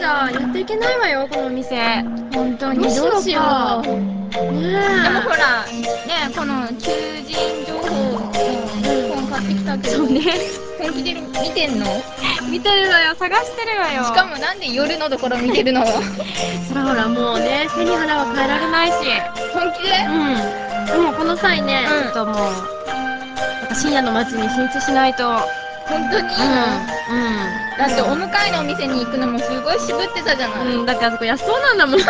だ。やっていけないわよ、このお店。 本当にどうしようか。 ねねでもほらねこの求人情報の本買ってきたけど、 そうね。 本気で見てんの？ 見てるわよ、探してるわよ。 しかもなんで夜のところ見てるの？ そらほら、もうね、背に腹は変えられないし。 本気で？ うん。もうこの際ね、 うんちょっともう、なんか深夜の街に進出しないと。 本当にいいの？だってお向かいのお店に行くのもすごい渋ってたじゃない。 だってあそこ安そうなんだもん。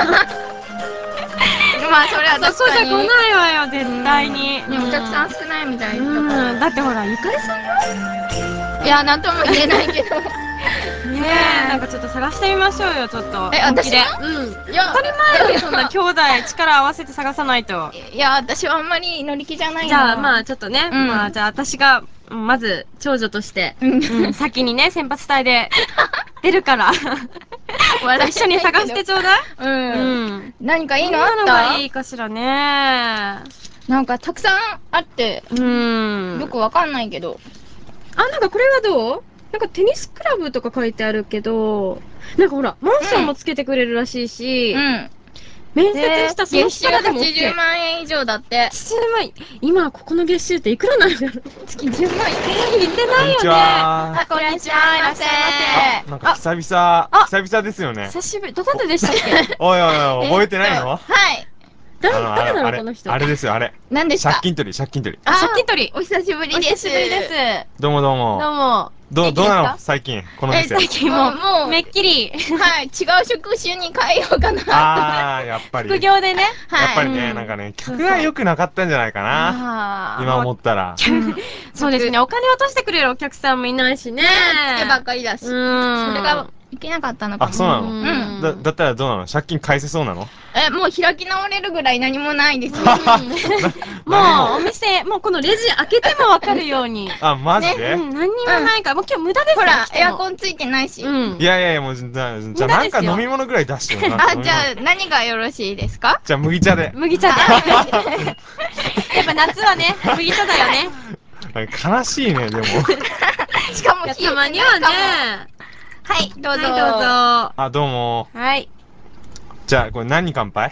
まあそれはそこじゃ確かに。 来ないわよ、絶対に。 ね、お客さん少ないみたいだから。 だってほら、ゆかりさんよ。 いや、なんとも言えないけど。 ねえ、なんかちょっと探してみましょうよ、ちょっと。 え、 本気で。 私いや、 当たり前よ、そんな兄弟力合わせて探さないと。 いや、私はあんまり乗り気じゃないな。 じゃあまあちょっとね、 うんまあじゃあ私が、まず長女として、先にね、先発隊で出るから、一緒に探してちょうだい。 何かいいのあどんなのがった？ いいかしらね。 なんかたくさんあって、よくわかんないけど。 なんかこれはどう？なんかテニスクラブとか書いてあるけど、なんかほら、マンションもつけてくれるらしいし、面接したその月収日からでも OK。 80万円以上だって。 80万、今ここの月収っていくらなんだろう。 月10万円。 言ってないよね。 こんにちは。 こんにちは、いらっしゃいませ。 なんか久々ですよね。 久しぶり、どなたでしたっけ？ おいおいおい、覚えてないの？ はい。 誰だろう、この人。 あれですよ、あれ。 何ですか？ 借金取り。 借金取り。 お久しぶりおです。 久しぶりです。 どうもどうも。 どうも。 どうなの最近、この店。 最近もう、めっきり。 はい、違う職種に変えようかな。 やっぱり。 副業でね。 やっぱりね、なんかね、客が良くなかったんじゃないかな。今思ったら。 そうですね、お金落としてくれるお客さんもいないしね。 つけばっかりだし。それがいけなかったのかも。 そうなの？だったらどうなの？借金返せそうなの？ もう開き直れるぐらい何もないですよ。 もうお店、もうこのレジ開けてもわかるように。 マジで？ 何にもないから、もう今日無駄ですよ。 ほら、エアコンついてないし。 いやいや、もう、じゃあなんか飲み物ぐらい出してよ。 じゃあ何がよろしいですか？ じゃあ麦茶で。 麦茶で。やっぱ夏はね、麦茶だよね。 悲しいね、でも。 しかもたまにはね。 はい、どうぞ。 どうも。 はい。 じゃあ、これ何に乾杯？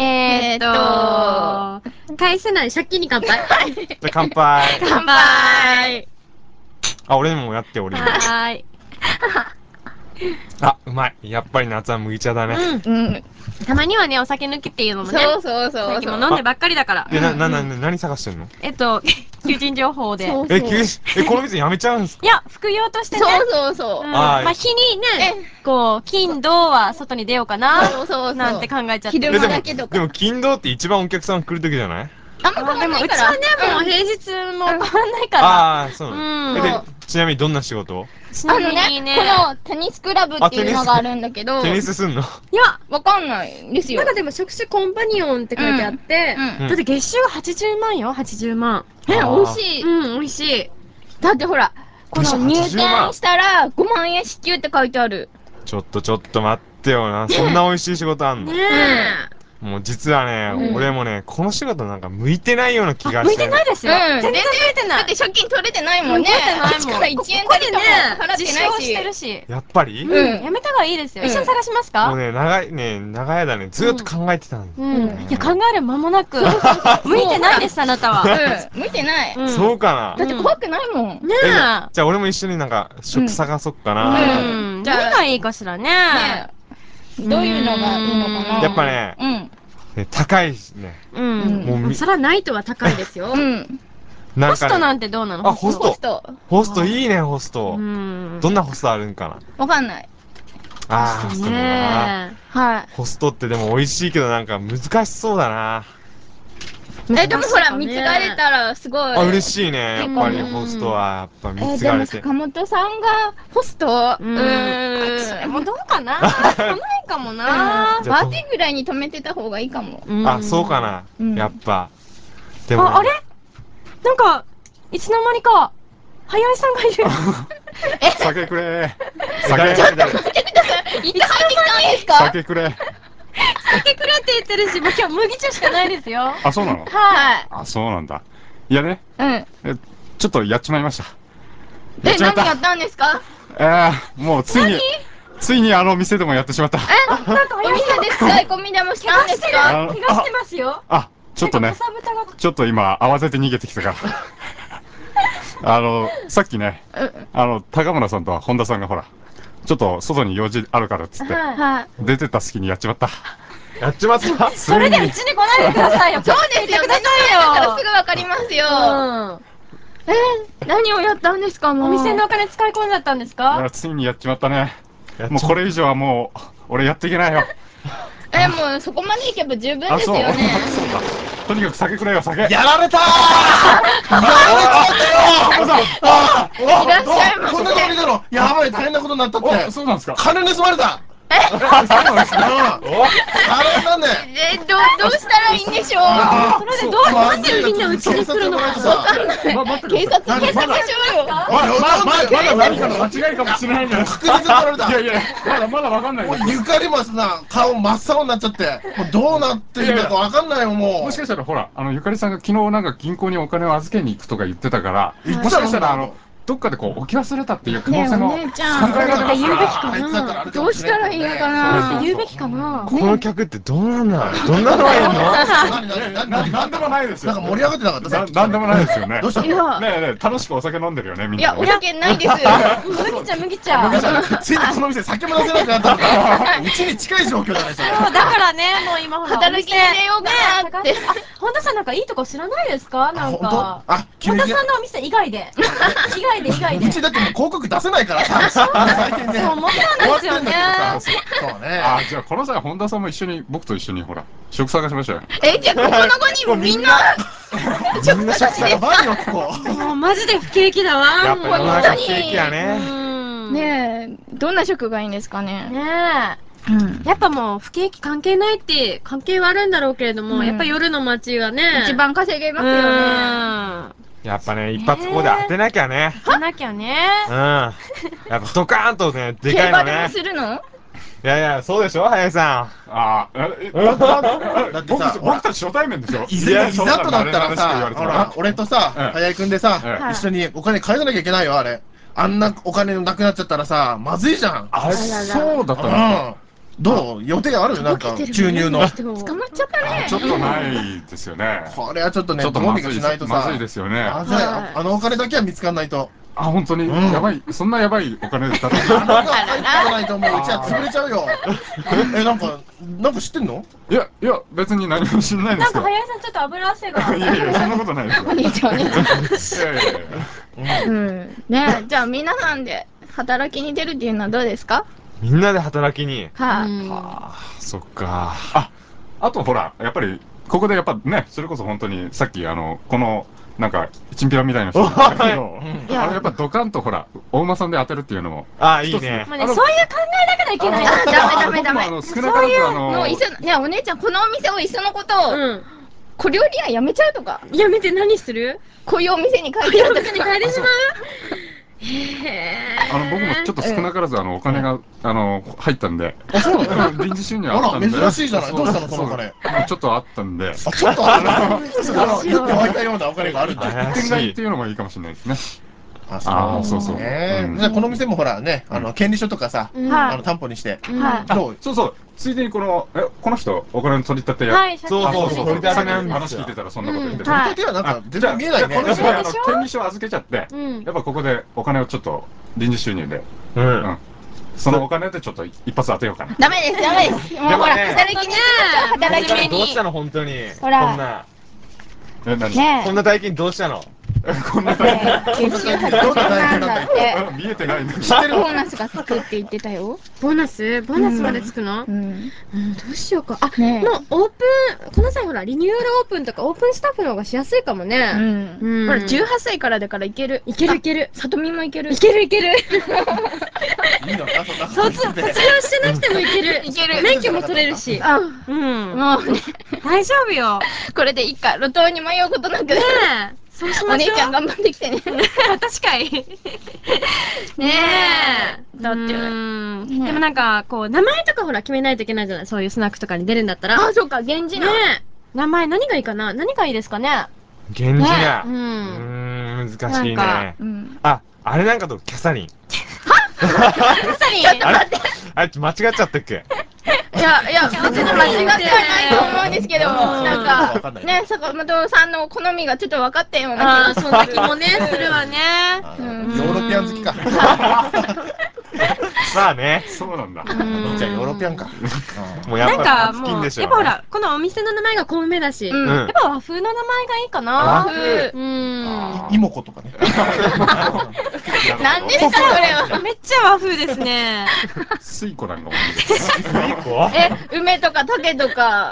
返せない借金に乾杯。 じゃあ乾杯。 乾杯。 俺にもやって、俺にも。 はい。 うまい。やっぱり夏は麦茶だね。 たまにはね、お酒抜きっていうのもね。 そう。 最近も飲んでばっかりだから。 何探してんの？ 求人情報で。 この店やめちゃうんすか？ いや、副業としてね。 そう。 まあ、日にね、金、土は外に出ようかな。なんて考えちゃってる。 でも、金土って一番お客さん来る時じゃない？ でもうちはね、もう平日も変わんないから。 そうなの。ちなみにどんな仕事？ このテニスクラブっていうのがあるんだけど。 テニスすんの？ いや、 わかんないですよ。 なんかでも職種コンパニオンって書いてあって、だって月収80万よ、80万。 美味しい。 美味しい。 だってほら、この入店したら5万円支給って書いてある。 ちょっと待ってよな。そんな美味しい仕事あんの？ ねえ。 もう実はね、俺もね、この仕事なんか向いてないような気がして。 向いてないですよ。全然向いてない。 だって借金取れてないもんね。1から1円だけで払ってないし。 やっぱり？ やめた方がいいですよ。一緒に探しますか？ もうね、長い間ね、ずっと考えてたんです。 いや、考える間もなく。向いてないです、あなたは。 向いてない。 そうかな？ だって怖くないもん。 ねえ。 じゃあ俺も一緒になんか、職探そっかな。 何がいいかしらね。 どういうのがいいのかな？ やっぱね、高いしね。 もうそらないとは高いですよ。ホストなんてどうなの？ ホスト。ホストいいね、ホスト。どんなホストあるんかな？ わかんない。 ホストね。ホストってでも美味しいけどなんか難しそうだな。 でもほら、貢がれたらすごい。 嬉しいね。やっぱりホストは、やっぱ貢がれて。 でも坂本さんがホスト？ それもどうかな？来ないかもな。 バーテンぐらいに止めてた方がいいかも。 そうかな。やっぱ。 でも。あれ？なんか、いつの間にか、早井さんがいる。 酒くれ。 誰？ちょっと待ってください。いつ入ってきたんですか？ 酒くれ。 酒くれって言ってるし、もう今日麦茶しかないですよ。 そうなの？ はい。 そうなんだ。いやね。 ちょっとやっちまいました。 何やったんですか？ もうついについにあの店でもやってしまった。 お店で使い込みでもしたんですか？ 怪我してますよ。 あ、ちょっとね、ちょっと今慌てて逃げてきたから。さっきね、高村さんと本田さんがほら、ちょっと外に用事あるからっつって、出てた隙にやっちまった。 やっちまった。 それでうちに来ないでくださいよ。 そうですよ、目の前だからすぐわかりますよ。何をやったんですか、もう。 お店のお金使い込んじゃったんですか？ ついにやっちまったね。もうこれ以上はもう、俺やっていけないよ。 もうそこまでいけば十分ですよね。 そうか。とにかく酒くれよ、酒。 やられたー。やられちまったよ。 いらっしゃいませ。 こんなとこにいたの。やばい、大変なことになったって。 そうなんですか。 金盗まれた。 そうなんですか。 あれなんで。 どうしたらいいんでしょう。 それでどうなんでみんなうちに来るのか。 わかんない。警察でしょうよ。 まだ何かの間違いかもしれないんじゃない。 確実に取られた。 いや、まだわかんない。 もうゆかりますな、顔真っ青になっちゃって、もうどうなっていいのかわかんないよ、もう。 もしかしたらほら、ゆかりさんが昨日なんか銀行にお金を預けに行くとか言ってたから、もしかしたらどっかでこう置き忘れたっていう可能性も考えられます言うべきかな。 どうしたらいいのかな。 言うべきかな。 この客ってどうなんだ。どんなのがいるの？ なんでもないですよ。 なんか盛り上がってなかった。 なんでもないですよね。 どうしたの？ ねえ、楽しくお酒飲んでるよね、みんな。 いや、お酒ないです。 麦茶、麦茶。 ついにこの店酒も出せなくなったんだ。うちに近い状況だね、それ。 だからね、もう今ほら。 働きに出ようかなって。 本田さんなんかいいとこ知らないですか？なんか。 本田さんのお店以外で。以外で。 うちだってもう広告出せないからさ。最近ね。 そう思ったんですよね。 そうね。 じゃあこの際本田さんも一緒に、僕と一緒にほら、食探しましょうよ。 じゃあここの5人もみんなみんな食やばいよ、ここ。 もうマジで不景気だわ。 やっぱ世の中不景気やね。 ねえ、どんな食がいいんですかね。 ねえ。やっぱもう不景気関係ないって関係はあるんだろうけれども、やっぱ夜の街はね。 一番稼げますよね。 やっぱね、一発ここで当てなきゃね。 当てなきゃね。 やっぱドカーンとね、でかいの競馬でもね。 するの？ いや、そうでしょ、林さだってさ、 僕たち初対面でしょ。 いざとなったらさ、ほら、俺とさ、早井くんでさ、一緒にお金返さなきゃいけないよ、あれ。あんなお金なくなっちゃったらさ、まずいじゃん。 そうだったの。 どう予定ある？なんか、注入の。 捕まっちゃったね。 ちょっとないですよね。 これはちょっとね、 ちょっとどうにかしないとさ。 まずいですよね。 あのお金だけは見つかんないと。 本当にやばい、そんなやばいお金だったら。 あのが入ってこないともううちは潰れちゃうよ。なんか知ってんの？ いや、別に何も知らないんですけど。 なんか林さんちょっと油汗が。 いや、そんなことないですよ。 お兄ちゃん。 いや。 ねえ、じゃあ皆さんで働きに出るっていうのはどうですか？ みんなで働きに。 そっか。あとほら、やっぱり、ここでやっぱね、それこそ本当に、さっきこの、なんか、チンピラみたいな人だけど、やっぱドカンとほら、お馬さんで当てるっていうのも。 いいね。 そういう考えだからいけない。 ダメ。 少なからずねえ、お姉ちゃん、このお店をいっそのこと、小料理屋やめちゃうとか。 やめて何する？ こういうお店に帰ってるとかに帰ってしまう？ 僕もちょっと少なからずお金が入ったんで、臨時収入あったんで。 珍しいじゃない。どうしたのそのお金。 ちょっとあったんで。 ちょっとあった。言って湧いたようなお金があるんで。 一点買いっていうのもいいかもしれないですね。そうそう。 じゃあこの店もほらね、権利書とかさ、担保にして。 そう。ついでにこの人、お金の取り立てや。 そう。取り立てなん話聞いてたらそんなこと言って取り立てはなんか全然見えないね。 この人は権利書を預けちゃって、やっぱここでお金をちょっと臨時収入で。そのお金でちょっと一発当てようかな。 ダメです。もうほら、働きに働き目に。 どうしたの本当に。 ほら。 こんな大金どうしたの？ こんな大金。 月収80万だって。 見えてないんだ。 ボーナスがつくって言ってたよ。 ボーナスまでつくの？どうしようか。のオープン、この際ほら、リニューアルオープンとかオープンスタッフの方がしやすいかもね。 ほら、18歳からだからいける。 いける。 さとみもいける。 いける。 いいのか、 卒業してなくてもいける。免許も取れるし。 もうね。 大丈夫よ。 これでいいか、路頭に迷うことなく。ねえ。そうしましょう。お姉ちゃん頑張ってきてね。 確かに。ねえ。 だって。でもなんか、こう、名前とかほら決めないといけないじゃない。そういうスナックとかに出るんだったら。 そうか、源氏名。 名前何がいいかな？何がいいですかね？ 源氏名。難しいね。あれなんかとキャサリン。 キャサリン？ ちょっと待って。 あいつ間違っちゃったっけ？ いや、別に間違ってはないと思うんですけど、なんか、ね、坂本さんの好みがちょっと分かったような気がそんな気もね、するわね。 ヨーロピアン好きか。 まあね。 そうなんだ。 兄ちゃんヨーロピアンか。 もうやっなんぱかもう、やっチキンでしょうね。 ぱほら、このお店の名前がコウメだし、やっぱ和風の名前がいいかな。 和風。 イモコとかね。 なんですか、それは。 めっちゃ和風ですね。 スイコなんかもいいですね。 梅とか竹とか。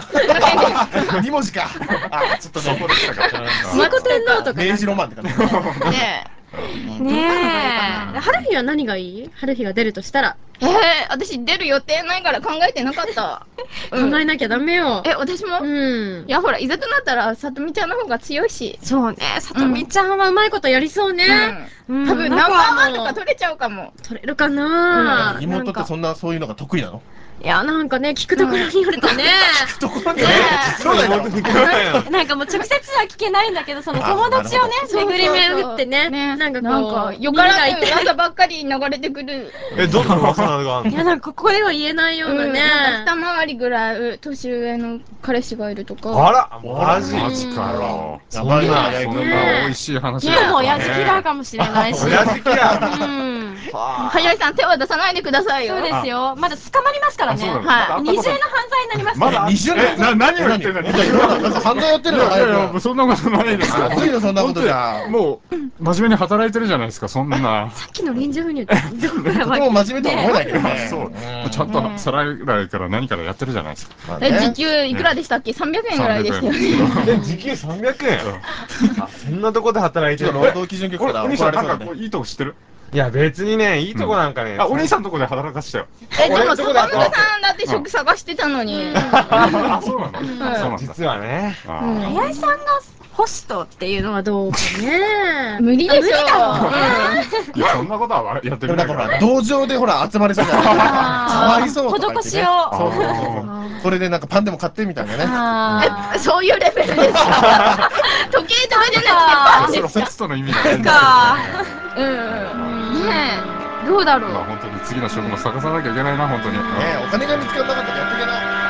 2文字か。あ、ちょっとね。 そこでしたか。 水戸天皇とか。 明治ロマンって感じ。 ねえ。ねえ。春日は何がいい？春日が出るとしたら。 私出る予定ないから考えてなかった。 考えなきゃダメよ。 私も？ うん。 いや、ほら、いざとなったら、さとみちゃんの方が強いし。 そうね。さとみちゃんはうまいことやりそうね。 多分、ナンバーワンとか取れちゃうかも。 取れるかな。 妹ってそういうのが得意なの？ いや、なんかね、聞くところによるとね。 聞くところによるとそうだよ。 なんかもう直接は聞けないんだけど、その友達をね、巡り巡ってね、なんかこう、 よからぬ噂ばっかり流れてくる。 どんな噂なのがあるの？ いや、なんかここでは言えないようなね。 二回りぐらい年上の彼氏がいるとか。 あら、マジかよ。 そんな美味しい話。 今も親父キラーかもしれないし。 親父キラー。 早いさん手は出さないでくださいよ。 そうですよ。まだ捕まりますからね。はい。二重の犯罪になりますまだ二重の何を言ってんの？ 犯罪やってるの？ いやいや、そんなことないですよ。 いいよ、そんなことじゃ。 もう、真面目に働いてるじゃないですか、そんな。 さっきの臨時不入って、どこからとても真面目とは思えないけどね。 そう。ちゃんと皿洗いから何からやってるじゃないですか。 時給いくらでしたっけ？ 300 円ぐらいでしたよね。 時給300円？そんなとこで働いてるの？ 労働基準局から怒られそうだね。 いいとこ知ってる？ いや別にね、いいとこなんかね。 お兄さんのとこで働かしたよ。 でも坂本さんだって職探してたのに。 あ、そうなの？ 実はね。 林さんがホストっていうのはどうかね。 無理でしょ。 いや、そんなことはやってくれないから。 道場でほら集まりそうじゃない？かわいそうとか言ってね。 施しを。 それでなんかパンでも買ってみたいなね。 そういうレベルですか？時計とかじゃなくてパンそのホストの意味がないんだよ。 ねえ、どうだろう。 本当に次の職も探さなきゃいけないな、本当に。 お金が見つからなかったらやっていけない。